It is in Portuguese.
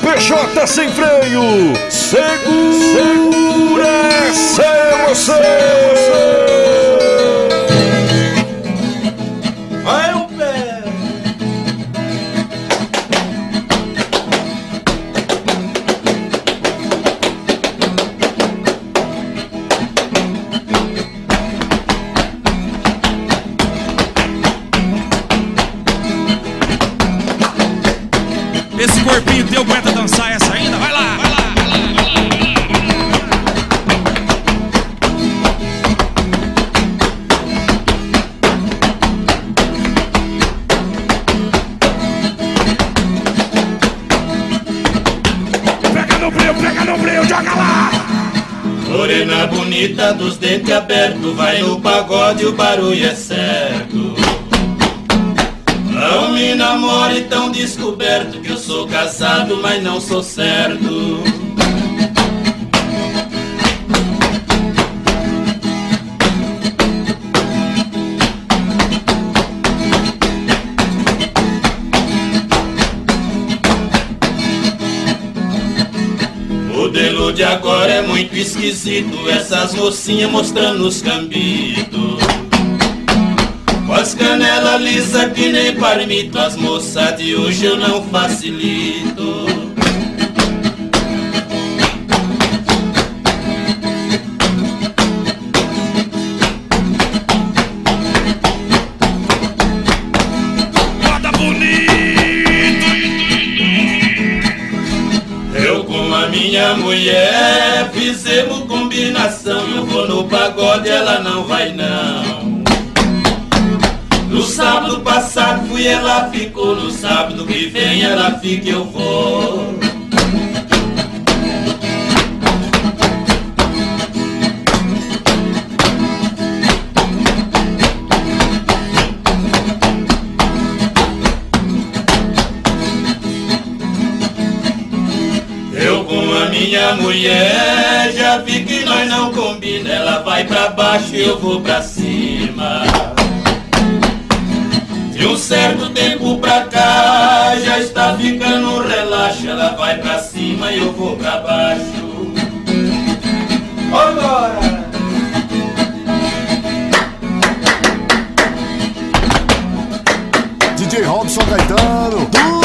VJ Sem Freio, segura essa emoção. Vai o pé. Esse corpinho teu aguenta dançar essa ainda? Vai lá, vai lá, vai lá, vai lá. Pega no breu, joga lá! Morena bonita dos dentes abertos, vai no pagode, o barulho é certo. Não me namore tão descoberto, que eu sou casado, mas não sou certo. O modelo de agora é muito esquisito, essas mocinhas mostrando os cambitos. Com as canelas lisas que nem parmito, as moças de hoje eu não facilito. Roda bonito! Eu com a minha mulher fizemos combinação, eu vou no pagode, ela não vai não. No sábado passado fui, ela ficou. No sábado que vem ela fica, eu vou. Eu com a minha mulher já vi que nós não combina. Ela vai pra baixo e eu vou pra cima. De um certo tempo pra cá já está ficando relaxa. Ela vai pra cima e eu vou pra baixo. Agora! DJ Robson Caetano.